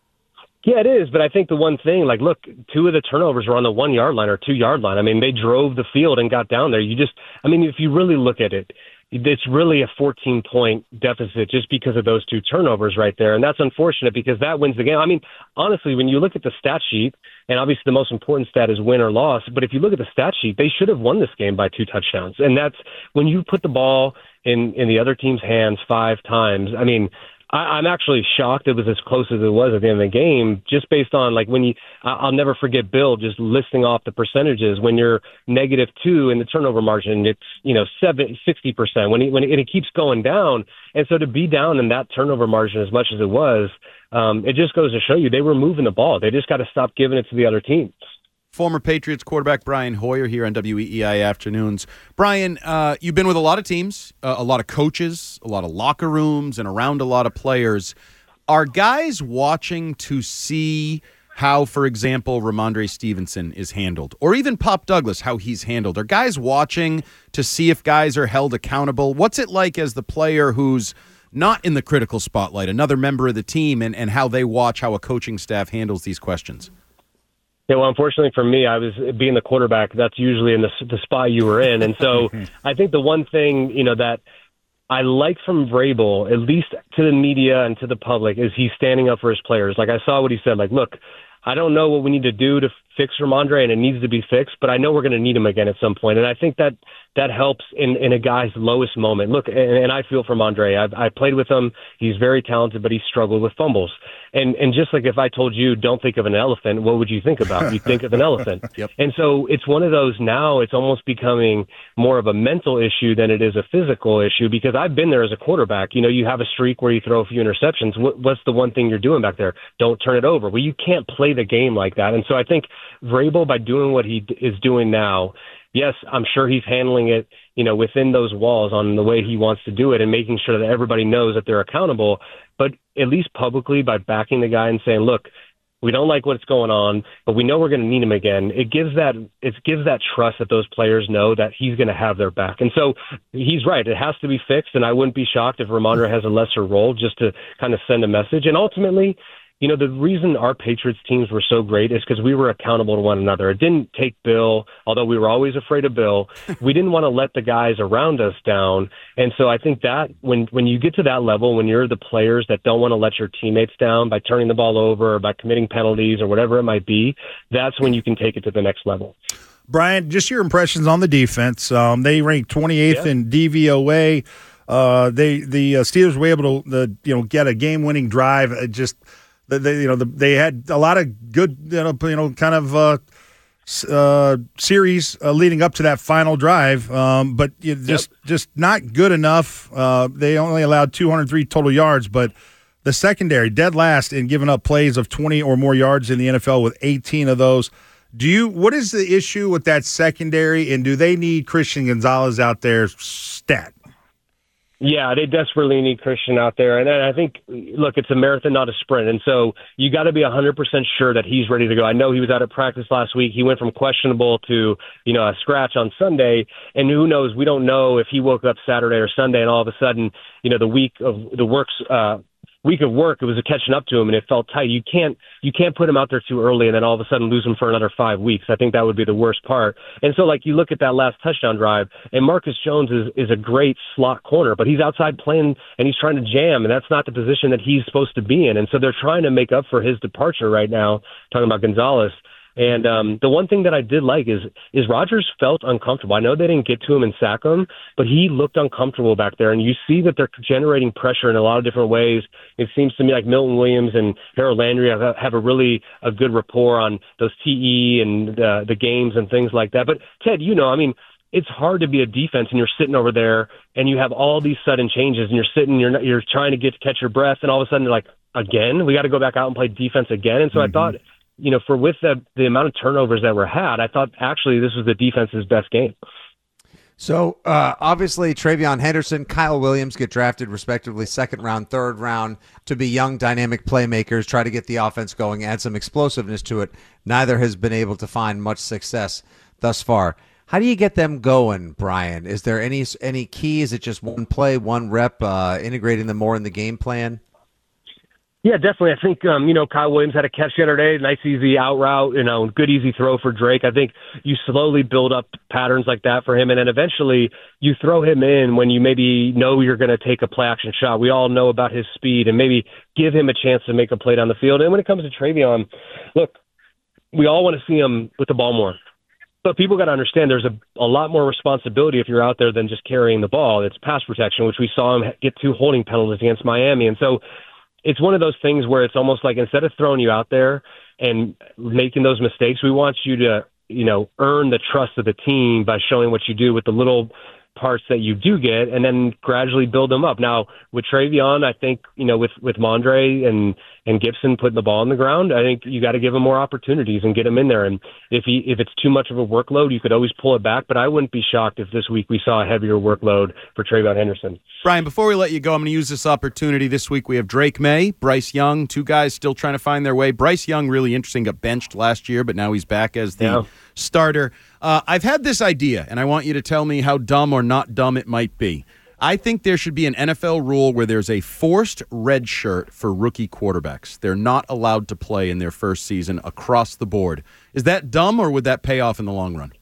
Yeah, it is. But I think the one thing, like, look, two of the turnovers were on the one yard line or two yard line. I mean, they drove the field and got down there. You just, I mean, if you really look at it, it's really a fourteen-point deficit just because of those two turnovers right there. And that's unfortunate because that wins the game. I mean, honestly, when you look at the stat sheet, and obviously the most important stat is win or loss, but if you look at the stat sheet, they should have won this game by two touchdowns. And that's when you put the ball in, in the other team's hands five times. I mean, I, I'm actually shocked it was as close as it was at the end of the game, just based on, like, when you, I'll never forget Bill just listing off the percentages. When you're negative two in the turnover margin, it's, you know, seven, sixty percent when, he, when it, and it keeps going down. And so to be down in that turnover margin as much as it was, um, it just goes to show you they were moving the ball. They just got to stop giving it to the other team. Former Patriots quarterback Brian Hoyer here on W E E I Afternoons. Brian, uh, you've been with a lot of teams, uh, a lot of coaches, a lot of locker rooms, and around a lot of players. Are guys watching to see how, for example, Ramondre Stevenson is handled, or even Pop Douglas, how he's handled? Are guys watching to see if guys are held accountable? What's it like as the player who's not in the critical spotlight, another member of the team, and, and how they watch how a coaching staff handles these questions? Yeah, well, unfortunately for me, I was being the quarterback. That's usually in the, the spot you were in. And so I think the one thing, you know, that I like from Vrabel, at least to the media and to the public, is he's standing up for his players. Like, I saw what he said, like, look, I don't know what we need to do to fix Ramondre, and it needs to be fixed, but I know we're going to need him again at some point. And I think that that helps in, in a guy's lowest moment. Look, and, and I feel for Ramondre. I've, I played with him. He's very talented, but he struggled with fumbles. And and just like if I told you, don't think of an elephant, what would you think about? You think of an elephant. Yep. And so it's one of those now, it's almost becoming more of a mental issue than it is a physical issue, because I've been there as a quarterback. You know, you have a streak where you throw a few interceptions. What, what's the one thing you're doing back there? Don't turn it over. Well, you can't play the game like that. And so I think Vrabel, by doing what he d- is doing now, yes, I'm sure he's handling it, you know, within those walls on the way he wants to do it and making sure that everybody knows that they're accountable. But at least publicly, by backing the guy and saying, look, we don't like what's going on, but we know we're going to need him again. It gives that it gives that trust that those players know that he's going to have their back. And so he's right. It has to be fixed. And I wouldn't be shocked if Ramondre has a lesser role, just to kind of send a message. And ultimately, you know, the reason our Patriots teams were so great is because we were accountable to one another. It didn't take Bill, although we were always afraid of Bill. We didn't want to let the guys around us down. And so I think that when, when you get to that level, when you're the players that don't want to let your teammates down by turning the ball over or by committing penalties or whatever it might be, that's when you can take it to the next level. Brian, just your impressions on the defense. Um, they ranked twenty-eighth yeah. in D V O A. Uh, they the uh, Steelers were able to uh, you know get a game-winning drive. It just They, you know, the, they had a lot of good, you know, you know kind of uh, uh, series uh, leading up to that final drive, um, but you know, just yep. just not good enough. Uh, they only allowed two hundred three total yards, but the secondary dead last in giving up plays of twenty or more yards in the N F L with eighteen of those. Do you? What is the issue with that secondary, and do they need Christian Gonzalez out there stat? Yeah, they desperately need Christian out there. And I think, look, it's a marathon, not a sprint. And so you got to be one hundred percent sure that he's ready to go. I know he was out of practice last week. He went from questionable to, you know, a scratch on Sunday. And who knows, we don't know if he woke up Saturday or Sunday and all of a sudden, you know, the week of the works, uh, week of work, it was a catching up to him and it felt tight. You can't, you can't put him out there too early and then all of a sudden lose him for another five weeks. I think that would be the worst part. And so like you look at that last touchdown drive and Marcus Jones is, is a great slot corner, but he's outside playing and he's trying to jam and that's not the position that he's supposed to be in. And so they're trying to make up for his departure right now, talking about Gonzalez. And um, the one thing that I did like is is Rodgers felt uncomfortable. I know they didn't get to him and sack him, but he looked uncomfortable back there. And you see that they're generating pressure in a lot of different ways. It seems to me like Milton Williams and Harold Landry have, have a really a good rapport on those T E and uh, the games and things like that. But, Ted, you know, I mean, it's hard to be a defense and you're sitting over there and you have all these sudden changes and you're sitting, you're not, you're trying to get to catch your breath, and all of a sudden you're like, again, we got to go back out and play defense again. And so mm-hmm. I thought – you know, for with the, the amount of turnovers that were had, I thought actually this was the defense's best game. So uh, obviously Travion Henderson, Kyle Williams get drafted respectively second round, third round to be young dynamic playmakers, try to get the offense going, add some explosiveness to it. Neither has been able to find much success thus far. How do you get them going, Brian? Is there any any key? Is it just one play, one rep, uh, integrating them more in the game plan? Yeah, definitely. I think, um, you know, Kyle Williams had a catch the other day, nice easy out route, you know, good easy throw for Drake. I think you slowly build up patterns like that for him, and then eventually you throw him in when you maybe know you're going to take a play action shot. We all know about his speed, and maybe give him a chance to make a play down the field. And when it comes to Travion, look, we all want to see him with the ball more. But people got to understand there's a, a lot more responsibility if you're out there than just carrying the ball. It's pass protection, which we saw him get two holding penalties against Miami. And so it's one of those things where it's almost like instead of throwing you out there and making those mistakes, we want you to, you know, earn the trust of the team by showing what you do with the little parts that you do get and then gradually build them up. Now, with Travion, I think, you know, with, with Mondre and, and Gibson putting the ball on the ground, I think you got to give him more opportunities and get him in there. And if he if it's too much of a workload, you could always pull it back. But I wouldn't be shocked if this week we saw a heavier workload for Travion Henderson. Brian, before we let you go, I'm going to use this opportunity. This week we have Drake May, Bryce Young, two guys still trying to find their way. Bryce Young, really interesting, got benched last year, but now he's back as the yeah. starter. Uh, I've had this idea, and I want you to tell me how dumb or not dumb it might be. I think there should be an N F L rule where there's a forced red shirt for rookie quarterbacks. They're not allowed to play in their first season across the board. Is that dumb, or would that pay off in the long run?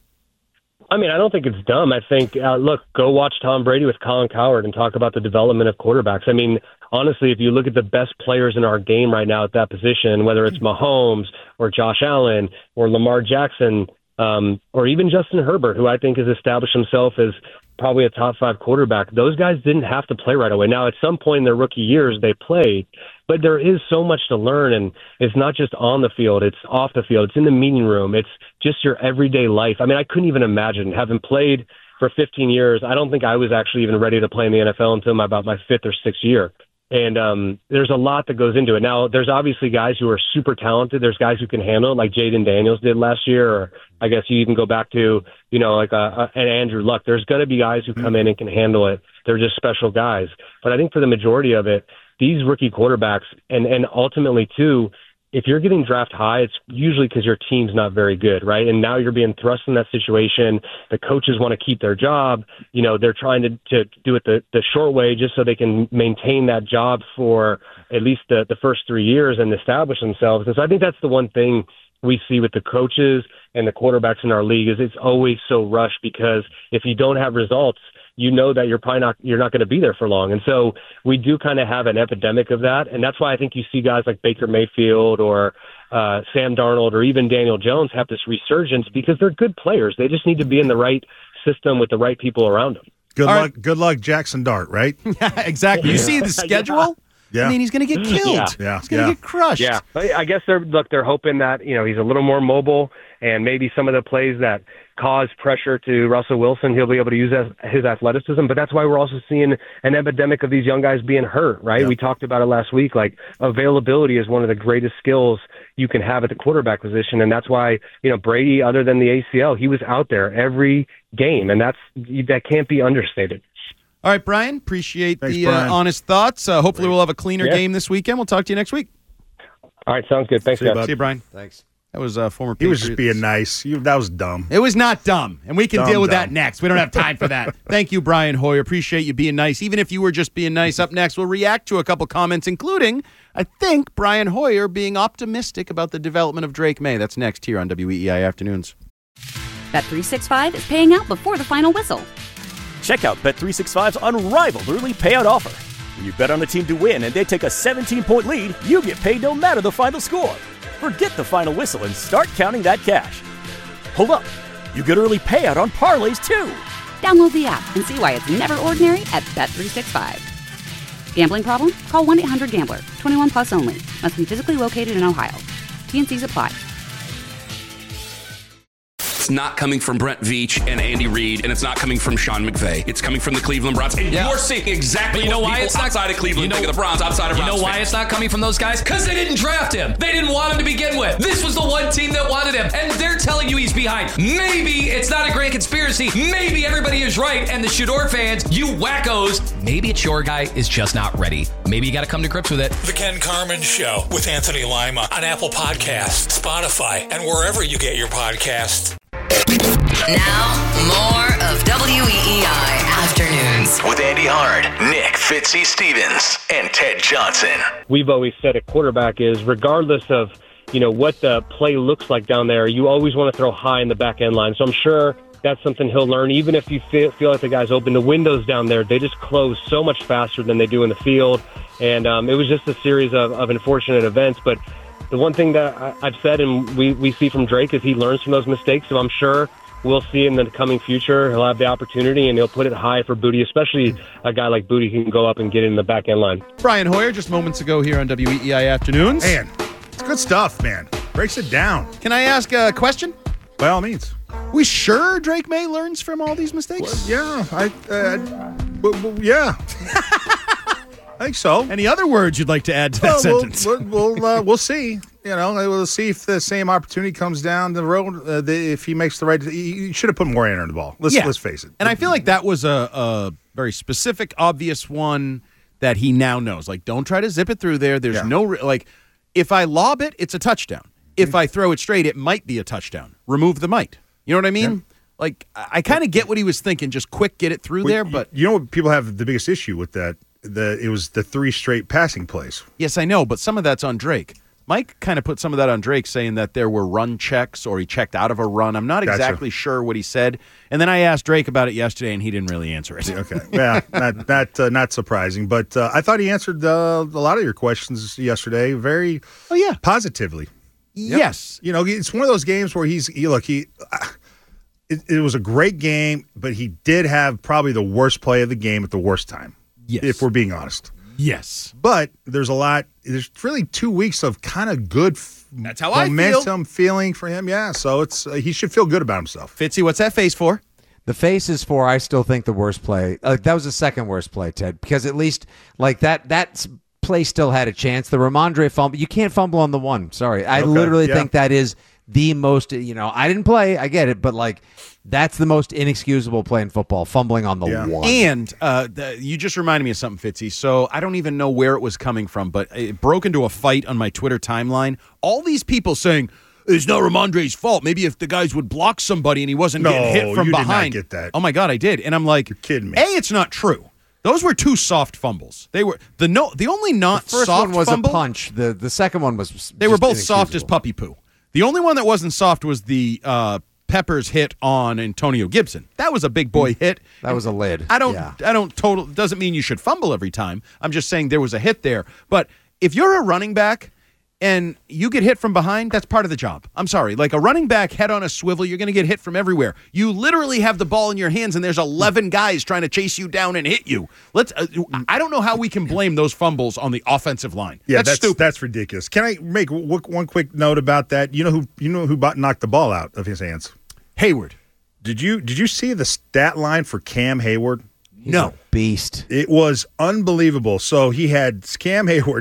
I mean, I don't think it's dumb. I think, uh, look, go watch Tom Brady with Colin Cowherd and talk about the development of quarterbacks. I mean, honestly, if you look at the best players in our game right now at that position, whether it's Mahomes or Josh Allen or Lamar Jackson, um, or even Justin Herbert, who I think has established himself as probably a top five quarterback, those guys didn't have to play right away. Now, at some point in their rookie years, they played, but there is so much to learn, and it's not just on the field, it's off the field, it's in the meeting room, it's just your everyday life. I mean, I couldn't even imagine, having played for fifteen years, I don't think I was actually even ready to play in the N F L until my, about my fifth or sixth year. And um, there's a lot that goes into it. Now, there's obviously guys who are super talented. There's guys who can handle it, like Jaden Daniels did last year, or I guess you even go back to, you know, like a, a, an Andrew Luck. There's going to be guys who come in and can handle it. They're just special guys. But I think for the majority of it, these rookie quarterbacks, and, and ultimately, too, if you're getting drafted high, it's usually because your team's not very good, right? And now you're being thrust in that situation. The coaches want to keep their job. You know, they're trying to, to do it the, the short way just so they can maintain that job for at least the, the first three years and establish themselves. And so I think that's the one thing we see with the coaches and the quarterbacks in our league is it's always so rushed, because if you don't have results, you know that you're probably not you're not going to be there for long. And so we do kind of have an epidemic of that. And that's why I think you see guys like Baker Mayfield or uh, Sam Darnold or even Daniel Jones have this resurgence, because they're good players. They just need to be in the right system with the right people around them. Good All luck, right. Good luck, Jackson Dart, right? Yeah, exactly. You see the schedule? Yeah. I mean, he's going to get killed. Yeah. Yeah. He's going to yeah. get crushed. Yeah. I guess they're look, they're hoping that, you know, he's a little more mobile, and maybe some of the plays that cause pressure to Russell Wilson, he'll be able to use his athleticism. But that's why we're also seeing an epidemic of these young guys being hurt, right? Yeah. We talked about it last week. Like, availability is one of the greatest skills you can have at the quarterback position. And that's why, you know, Brady, other than the A C L, he was out there every game. And that's that can't be understated. All right, Brian, appreciate Thanks, the Brian. Uh, honest thoughts. Uh, hopefully we'll have a cleaner Yeah. game this weekend. We'll talk to you next week. All right, sounds good. Thanks, See you, guys. bud. See you, Brian. Thanks. That was uh, former He was Patriots. just being nice. You, that was dumb. It was not dumb, and we can Dumb, deal with dumb. that next. We don't have time for that. Thank you, Brian Hoyer. Appreciate you being nice. Even if you were just being nice, up next, we'll react to a couple comments, including, I think, Brian Hoyer being optimistic about the development of Drake May. That's next here on W E E I Afternoons. Bet three sixty-five is paying out before the final whistle. Check out Bet three sixty-five's unrivaled early payout offer. When you bet on a team to win and they take a seventeen-point lead, you get paid no matter the final score. Forget the final whistle and start counting that cash. Hold up. You get early payout on parlays, too. Download the app and see why it's never ordinary at Bet three sixty-five. Gambling problem? Call one eight hundred gambler. twenty-one plus only. Must be physically located in Ohio. T and Cs apply. It's not coming from Brent Veach and Andy Reid, and it's not coming from Sean McVay. It's coming from the Cleveland Browns. And Yeah. you're seeing exactly But you know what why people it's not outside of Cleveland you know, think of the Browns, outside of You Browns know why fans. it's not coming from those guys? Because they didn't draft him. They didn't want him to begin with. This was the one team that wanted him, and they're telling you he's behind. Maybe it's not a grand conspiracy. Maybe everybody is right, and the Shador fans, you wackos, maybe it's your guy is just not ready. Maybe you got to come to grips with it. The Ken Carmen Show with Anthony Lima on Apple Podcasts, Spotify, and wherever you get your podcasts. Now, more of W E E I Afternoons. With Andy Hard, Nick Fitzy Stevens, and Ted Johnson. We've always said a quarterback is, regardless of, you know, what the play looks like down there, you always want to throw high in the back end line. So I'm sure that's something he'll learn. Even if you feel, feel like the guy's open, the windows down there, they just close so much faster than they do in the field. And um, it was just a series of, of unfortunate events. But the one thing that I, I've said and we, we see from Drake is he learns from those mistakes. So I'm sure we'll see in the coming future, he'll have the opportunity and he'll put it high for Booty, especially a guy like Booty who can go up and get in the back end line. Brian Hoyer, just moments ago here on W E E I Afternoons. Man, it's good stuff, man. Breaks it down. Can I ask a question? By all means. We sure Drake May learns from all these mistakes? Well, yeah, I, uh, w- w- yeah. I think so. Any other words you'd like to add to that well, sentence? We'll we'll, we'll, uh, we'll see. You know, we'll see if the same opportunity comes down the road. Uh, the, if he makes the right, he should have put more air on the ball. Let's Yeah. let's face it. And I feel like that was a, a very specific, obvious one that he now knows. Like, don't try to zip it through there. There's Yeah. no re- like, if I lob it, it's a touchdown. If I throw it straight, it might be a touchdown. Remove the might. You know what I mean? Yeah. Like, I, I kind of get what he was thinking. Just quick, get it through there. But you know what people have the biggest issue with that? The it was the three straight passing plays. yes, I know. But some of that's on Drake. Mike kind of put some of that on Drake, saying that there were run checks or he checked out of a run. I'm not Gotcha. exactly sure what he said. And then I asked Drake about it yesterday, and he didn't really answer it. Okay, yeah, not not uh, not surprising, but uh, I thought he answered uh, a lot of your questions yesterday very oh yeah positively. Yep. Yes, you know, it's one of those games where he's he, look he. Uh, it, it was a great game, but he did have probably the worst play of the game at the worst time. Yes. If we're being honest. Yes. But there's a lot, there's really two weeks of kind of good f- That's how I feel. momentum feeling for him. Yeah. So it's uh, he should feel good about himself. Fitzy, what's that face for? The face is for, I still think, the worst play. Uh, that was the second worst play, Ted, because at least like that that s- play still had a chance. The Ramondre fumble, you can't fumble on the one. Sorry. I Okay, literally yeah. think that is the most, you know, I didn't play, I get it, but like that's the most inexcusable play in football, fumbling on the Yeah. one. And uh, the, you just reminded me of something, Fitzy. So I don't even know where it was coming from, but it broke into a fight on my Twitter timeline. All these people saying, it's not Ramondre's fault. Maybe if the guys would block somebody and he wasn't No, getting hit from you did not behind. get that. Oh, my God, I did. And I'm like, You're kidding me. A, it's not true. Those were two soft fumbles. They were the no. The only not The first soft one was fumble, a punch. The the second one was They were just both soft as inexcusable. puppy poo. The only one that wasn't soft was the uh, Peppers hit on Antonio Gibson. That was a big boy hit. That was a lid. I don't. Yeah. I don't. Total doesn't mean you should fumble every time. I'm just saying there was a hit there. But if you're a running back and you get hit from behind, that's part of the job. I'm sorry. Like a running back head on a swivel, you're going to get hit from everywhere. You literally have the ball in your hands, and there's eleven guys trying to chase you down and hit you. Let's. Uh, I don't know how we can blame those fumbles on the offensive line. Yeah, that's, that's stupid. That's ridiculous. Can I make w- one quick note about that? You know who you know who bought, knocked the ball out of his hands? Hayward. Did you did you see the stat line for Cam Hayward? He's a beast. It was unbelievable. So he had Cam Hayward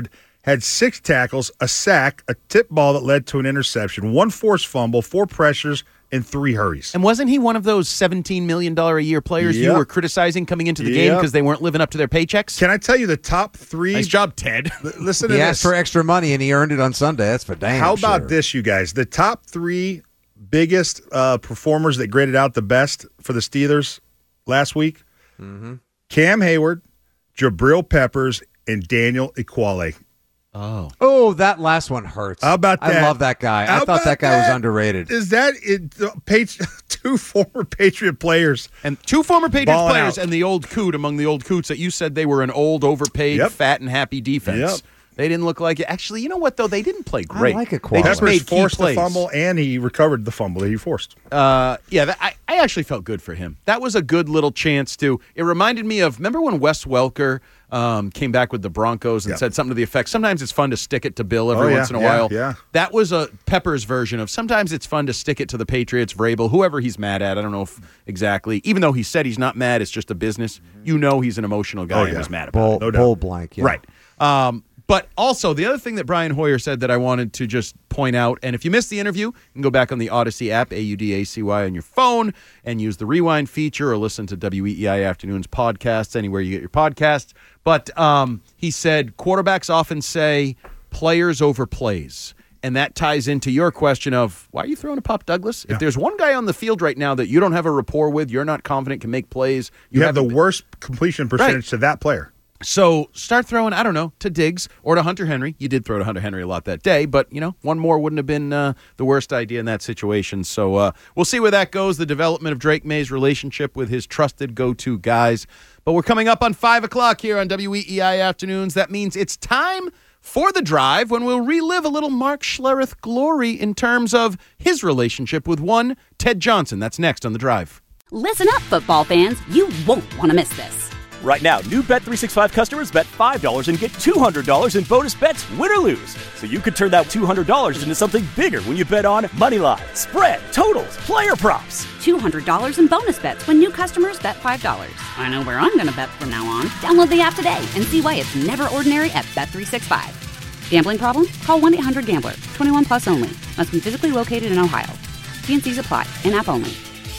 had six tackles, a sack, a tip ball that led to an interception, one forced fumble, four pressures, and three hurries. And wasn't he one of those seventeen million dollars a year players Yep. you were criticizing coming into the Yep. game because they weren't living up to their paychecks? Can I tell you the top three? Nice job, Ted. Listen to He this. asked for extra money and he earned it on Sunday. That's for damn How about sure. this, you guys? The top three biggest uh, performers that graded out the best for the Steelers last week: Mm-hmm. Cam Hayward, Jabril Peppers, and Daniel Ekuale. Oh. Oh, that last one hurts. How about that? I love that guy. How I thought about that guy was that? underrated. Is that it? uh, Patri- two former Patriot players And two former Patriots balling players out. and the old coot among the old coots that you said they were an old, overpaid, Yep. fat, and happy defense. Yep. They didn't look like it. Actually, you know what, though? They didn't play I great. like They Ekuale. just Peppers made key forced the plays. fumble, and he recovered the fumble that he forced. Uh, yeah, that, I, I actually felt good for him. That was a good little chance to. It reminded me of, remember when Wes Welker um, came back with the Broncos and Yep. said something to the effect, sometimes it's fun to stick it to Bill every Oh, yeah, once in a yeah, while. yeah. That was a Peppers version of sometimes it's fun to stick it to the Patriots, Vrabel, whoever he's mad at. I don't know if exactly. Even though he said he's not mad, it's just a business. You know he's an emotional guy Oh, and yeah. was mad about Bull, it. No doubt. bull blank. Yeah. Right. Um, but also, the other thing that Brian Hoyer said that I wanted to just point out, and if you missed the interview, you can go back on the Odyssey app, A U D A C Y, on your phone, and use the rewind feature or listen to W E E I Afternoons podcasts, anywhere you get your podcasts. But um, he said quarterbacks often say players over plays. And that ties into your question of, why are you throwing to Pop Douglas? Yeah. If there's one guy on the field right now that you don't have a rapport with, you're not confident can make plays. You, have the haven't been- worst completion percentage to that player. So start throwing, I don't know, to Diggs or to Hunter Henry. You did throw to Hunter Henry a lot that day, but, you know, one more wouldn't have been uh, the worst idea in that situation. So uh, we'll see where that goes, the development of Drake May's relationship with his trusted go-to guys. But we're coming up on five o'clock here on W E E I Afternoons. That means it's time for The Drive, when we'll relive a little Mark Schlereth glory in terms of his relationship with one Ted Johnson. That's next on The Drive. Listen up, football fans. You won't want to miss this. Right now, new Bet three sixty-five customers bet five dollars and get two hundred dollars in bonus bets, win or lose. So you could turn that two hundred dollars into something bigger when you bet on money line, spread, totals, player props. two hundred dollars in bonus bets when new customers bet five dollars. I know where I'm going to bet from now on. Download the app today and see why it's never ordinary at Bet three sixty-five. Gambling problem? Call one eight hundred gambler. twenty-one plus only. Must be physically located in Ohio. T and C's apply. In-app only.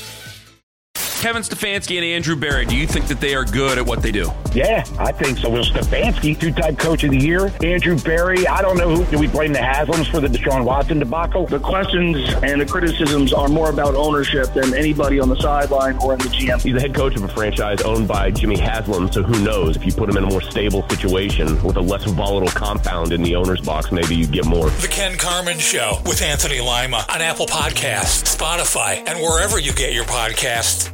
Kevin Stefanski and Andrew Berry, do you think that they are good at what they do? Yeah, I think so. Will Stefanski, two-time coach of the year. Andrew Berry, I don't know who. Do we blame the Haslams for the Deshaun Watson debacle? The questions and the criticisms are more about ownership than anybody on the sideline or in the G M. He's the head coach of a franchise owned by Jimmy Haslam, so who knows? If you put him in a more stable situation with a less volatile compound in the owner's box, maybe you get more. The Ken Carman Show with Anthony Lima on Apple Podcasts, Spotify, and wherever you get your podcasts.